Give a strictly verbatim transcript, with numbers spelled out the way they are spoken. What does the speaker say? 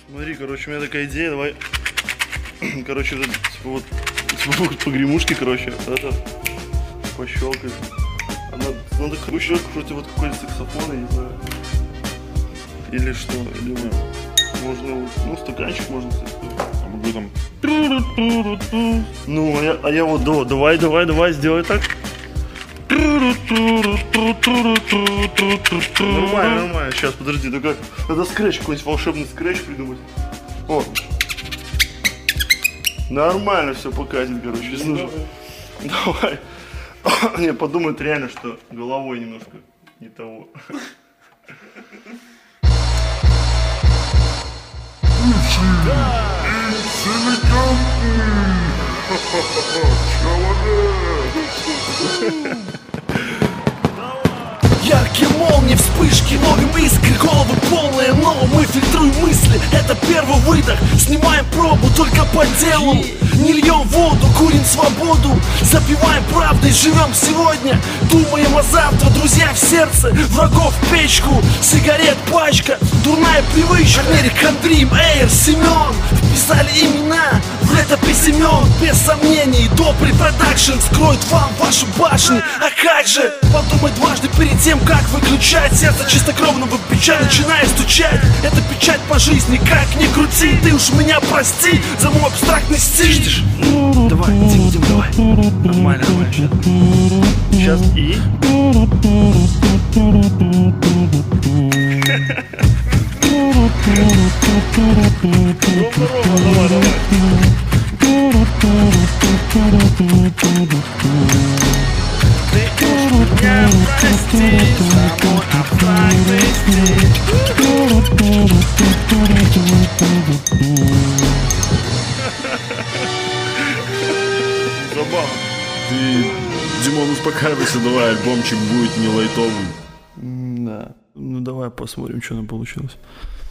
Смотри, короче, у меня такая идея, давай, короче, вот, типа вот, типа вот погремушки, короче, это, пощелкать. Надо, надо короче, вроде вот какой-то саксофон, я не знаю. Или что, или можно, вот, ну, стаканчик можно, кстати. А могу там... Ну, а я, а я вот, да, давай, давай, давай, сделай так. Нормально, нормально. Сейчас, подожди, только надо скретч, какой-нибудь волшебный скретч придумать. О. Нормально все покатит, короче, если нужно. Давай. Не, подумают реально, что головой немножко не того. Яркие молнии, вспышки, ловим искры, головы полные, но мы фильтруем мысли. Это первый выдох, снимаем пробу только по делу. Не льем воду, курим свободу, запиваем правдой, живем сегодня. Думаем о завтра, друзья в сердце, врагов в печку. Сигарет пачка, дурная привычка. American Dream, Air, Семен вписали имена в летопись имен. Без сомнений, Добрый продакшн скроет вам ваши башни. А как же подумать дважды перед тем, как выключать. Сердце чистокровного бича начинает стучать. Это печать по жизни, как ни крути. Ты уж меня прости за мой абстрактный стиль. Давай, Дим, Дим, давай. Нормально, нормально. Сейчас и... Давай, давай. Ты уж меня прости за мой абстрактный стиль. Забавно. Ты, Димон, успокаивайся, давай, альбомчик будет не лайтовый. Да. Ну давай посмотрим, что нам получилось.